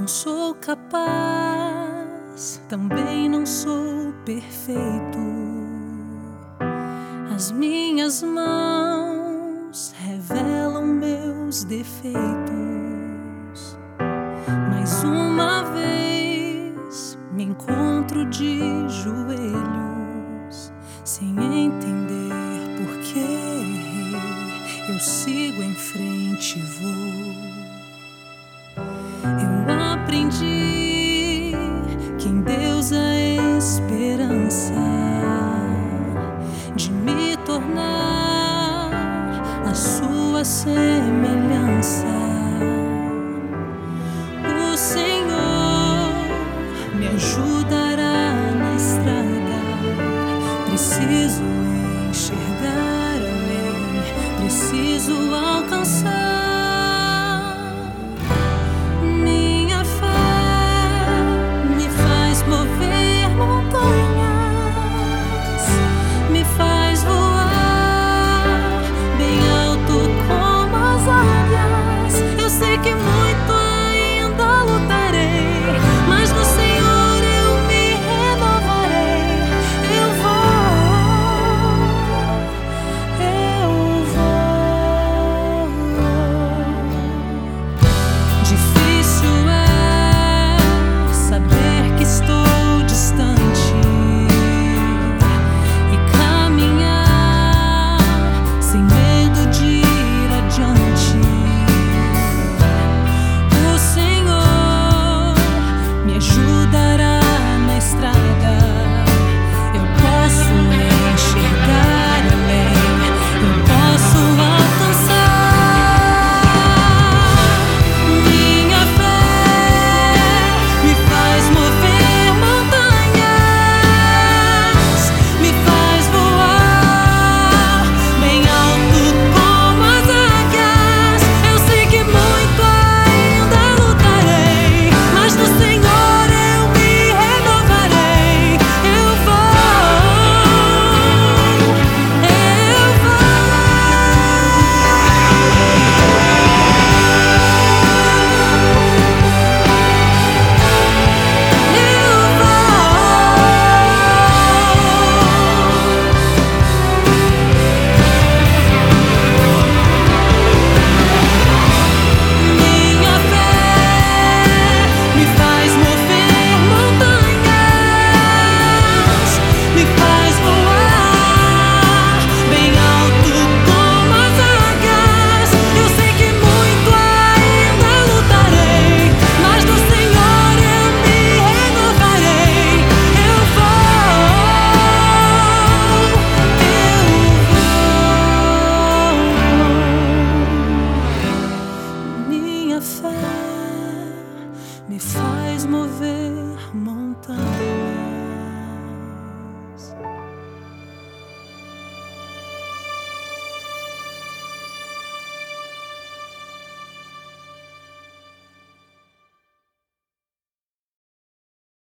sou capaz, também não sou perfeito. As minhas mãos revelam meus defeitos. Mais uma vez me encontro de joelhos, sem entender por que errei. Eu sigo em frente e vou. Eu aprendi que em Deus há esperança de me tornar a sua semelhança. O Senhor me ajudará na estrada. Preciso enxergar além, preciso alcançar. Fé me faz